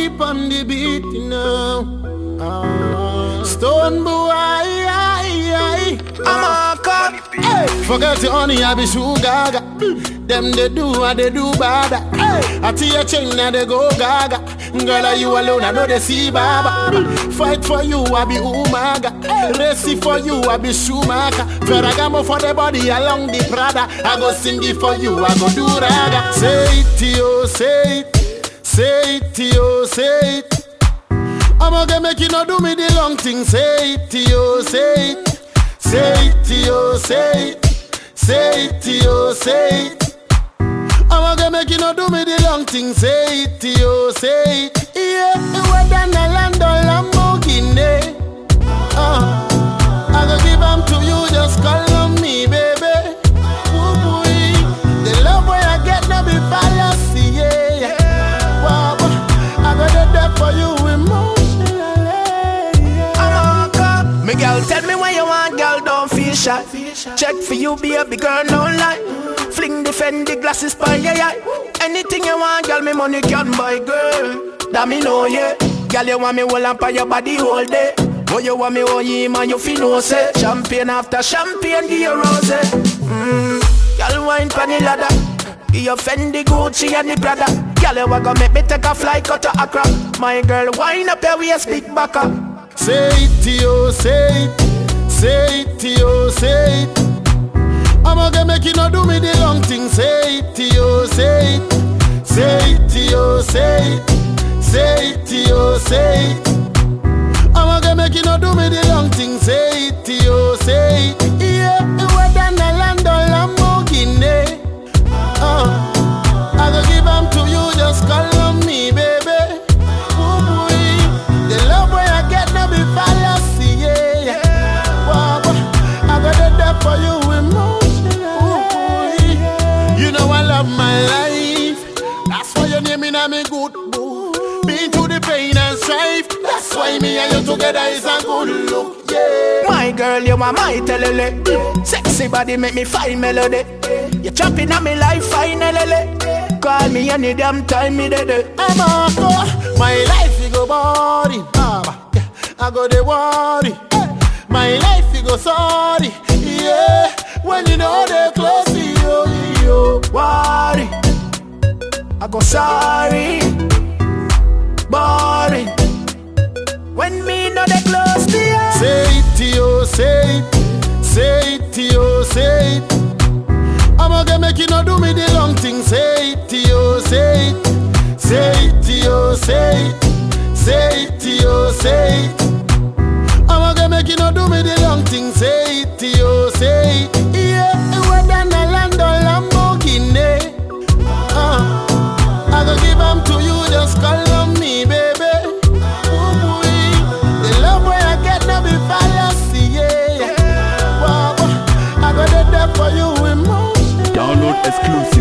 deep on the beat, you know. Stone boy, I'm a cut. Hey, forget the honey, I be sugar. Them they do what they do bad. Hey, I tell you chain now they go gaga. Girl, are you alone? I know they see Baba. Fight for you, I be Umaga. Racy for you, I be Schumacher. Ferragamo for the body along the Prada. I go sing it for you, I go do raga. Say it to you, say it. Say it to you, say it. I'm gonna make you not do me the long thing. Say it to you, say it. Say it to you, say it. Say it to you, say it. I'm gonna make you not do me the long thing. Say it to you, say it. Yeah, we're done a land or Lamborghini. I'm gonna give them to you, just call on me, baby. Ooh, the love where I get now be fallacy, yeah. Wow, I'm gonna die for you emotionally. I'm a cop. Me girl, tell me what you want, girl, don't feel shy. Check for you, baby girl, don't lie. Fling the Fendi glasses by your eye. Anything you want, girl, me money can buy, girl. That me know, yeah. Girl, you want me hold up on your body all day. Oh, you want me hold you, man, you feel no say. Champagne after champagne, give you rose. Girl, wine pan the ladder. Give you Fendi, Gucci and the Prada. Girl, you want to make me take a flight out to Accra. My girl, wine up your waist, big back up. Say it to you, say it. Say it to you, say it. I'm gonna make you not do me the long thing. Say it to you, say it. Say it to you, say it. Say it to you, say it. I'm gonna make you not do me the long thing. Say it to you, say it. Yeah, we're done a land or Lamborghini. I'm gonna give them to you, just call on me, baby. Ooh, the love where I get now be fallacy, yeah. Wow, I'm gonna die for you emotionally. You know I love my life. That's why your name in me good boo. Been through the pain and strife. That's why me and you together is a good look, yeah. My girl, you are my telele. Sexy body make me find melody. You chopping on me life finally. Call me any damn time me dead. I'm a go. My life you go boring. I go the worry. My life you go sorry. Yeah. When you know they close to you, worry. I go sorry. Boring. When me know they close to you. Say it to you, say it. Say it to you, say it. I'm gonna make you not do me the long thing. Say it to you, say it. Say it to you, say it. Say it to you, say it. I'm gonna make you not do me the long thing. Say it to you, say it. Yeah, we're done a land or Lamborghini. I'm gonna give them to you, just call on me, baby. Ooh, the love where I get now be fallacy, yeah. Wow, I'm gonna die for you emotionally. Download exclusive.